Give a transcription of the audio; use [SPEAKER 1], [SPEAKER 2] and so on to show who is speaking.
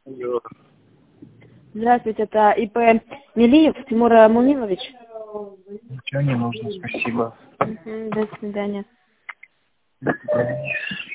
[SPEAKER 1] Алло.
[SPEAKER 2] Здравствуйте, это ИП Мелиев Тимур Мумилович.
[SPEAKER 1] Ничего не нужно, спасибо.
[SPEAKER 2] До свидания.
[SPEAKER 1] До свидания.